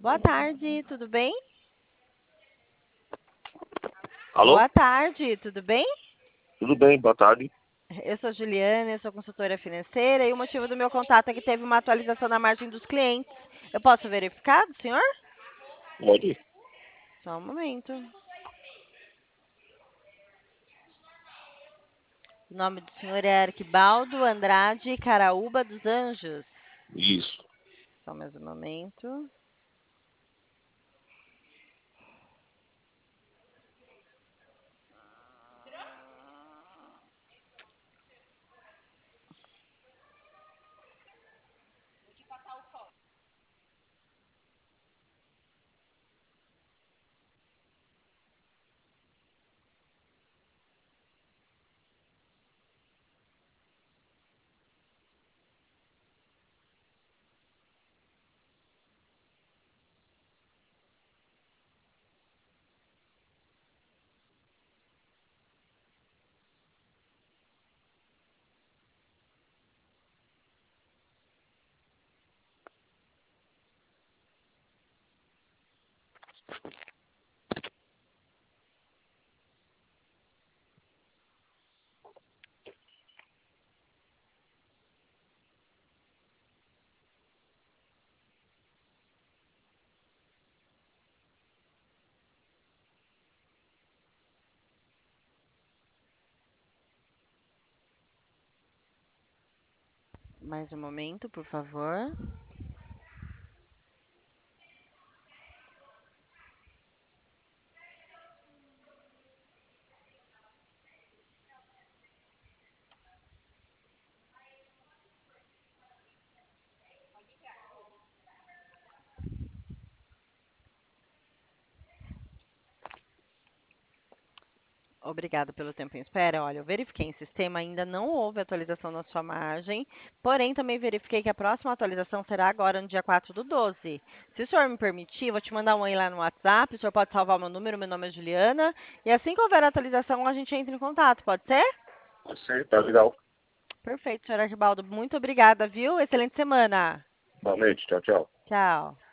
Boa tarde, tudo bem? Alô? Boa tarde, tudo bem? Tudo bem, boa tarde. Eu sou Juliana, eu sou consultora financeira e o motivo do meu contato é que teve uma atualização na margem dos clientes. Eu posso verificar, do senhor? Pode. Só um momento. O nome do senhor é Arquibaldo Andrade Caraúba dos Anjos. Isso. Só mais um momento. Mais um momento, por favor. Obrigada pelo tempo em espera. Olha, eu verifiquei em sistema, ainda não houve atualização na sua margem, porém também verifiquei que a próxima atualização será agora no dia 4/12. Se o senhor me permitir, vou te mandar um oi lá no WhatsApp, o senhor pode salvar o meu número, meu nome é Juliana, e assim que houver atualização, a gente entra em contato, pode ser? Pode ser, tá legal. Perfeito, senhor Arquibaldo. Muito obrigada, viu? Excelente semana. Igualmente, tchau, tchau. Tchau.